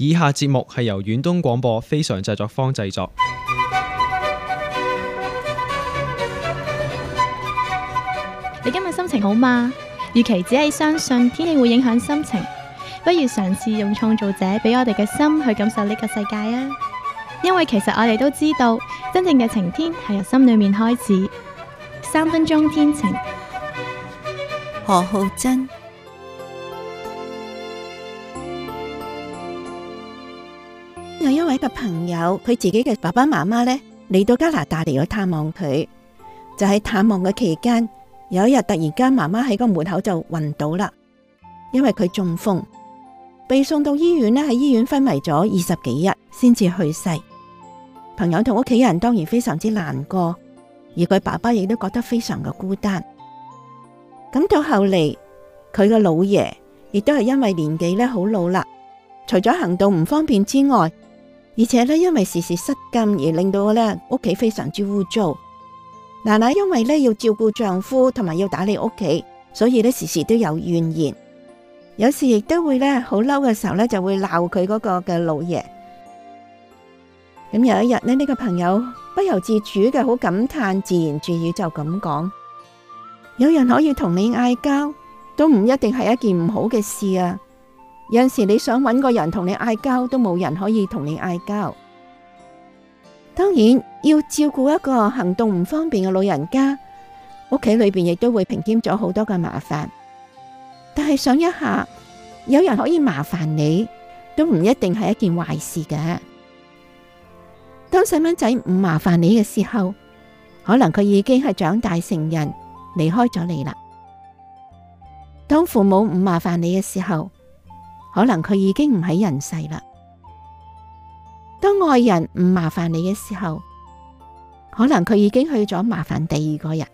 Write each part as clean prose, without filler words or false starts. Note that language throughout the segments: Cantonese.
以下節目係由遠東廣播非常製作坊製作。 你今日心情好嗎？與其只係相信天氣會影響心情，不如嘗試用創造者俾我哋嘅心去感受呢個世界啊！因為其實我哋都知道，真正嘅晴天係由心裏面開始。3分鐘天晴， 何浩珍。有一位嘅朋友，佢自己嘅爸爸媽媽呢嚟到加拿大嚟咗探望佢，就喺探望嘅期間，有一日突然間媽媽喺個門口就暈倒啦，因為佢中風，被送到醫院呢，喺醫院昏迷咗20幾日先至去世。朋友同屋企人當然非常之難過，而佢爸爸亦都覺得非常嘅孤單。咁到後嚟，佢嘅老爺亦都係因為年紀咧好老啦，除咗行動唔方便之外，而且咧因為時時失禁而令到咧屋企非常之污糟。奶奶因為咧要照顧丈夫同埋要打理屋企，所以咧時時都有怨言，有時亦都會咧好嬲嘅時候咧就會鬧佢嗰個嘅老爺。咁有一日呢，呢個朋友不由自主嘅好感嘆，自言自語就咁講：有人可以同你嗌交，都唔一定係一件唔好嘅事啊！有陣時你想搵個人同你嗌交，都冇人可以同你嗌交。當然要照顧一個行動唔方便嘅老人家，屋企裏邊亦都會平添咗好多嘅麻煩。但係想一下，有人可以麻煩你，都唔一定係一件壞事嘅。當細蚊仔唔麻煩你嘅時候，可能佢已經係長大成人，離開咗你啦。當父母唔麻煩你嘅時候，可能佢已經唔喺人世啦。當愛人唔麻煩你嘅時候，可能佢已經去咗麻煩第二個人。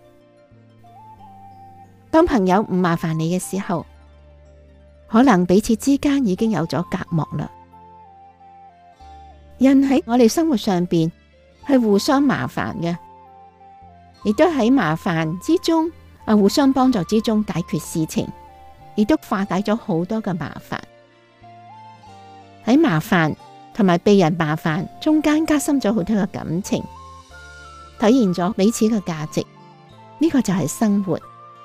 當朋友唔麻煩你嘅時候，可能彼此之間已經有咗隔膜啦。人喺我哋生活上邊係互相麻煩嘅，亦都喺麻煩之中互相幫助之中解決事情，亦都化解咗好多嘅麻煩。喺麻煩同埋被人麻煩中間加深咗好多嘅感情，體現咗彼此嘅價值，呢個就係生活。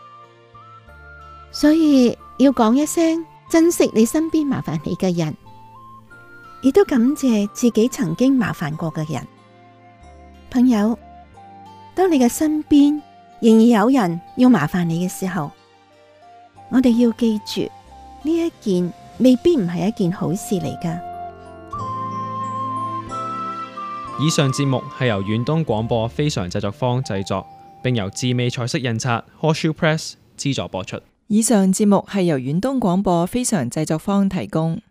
所以要講一聲珍惜你身邊麻煩你嘅人，亦都感謝自己曾經麻煩過嘅人。朋友，當你嘅身邊仍然有人要麻煩你嘅時候，我哋要記住呢一件未必唔係一件好事嚟㗎。 以上節目係由遠東廣播非常製作坊製作，並由智美彩色印刷 Horseshoe Press 資助播出。 以上節目係由遠東廣播非常製作坊提供。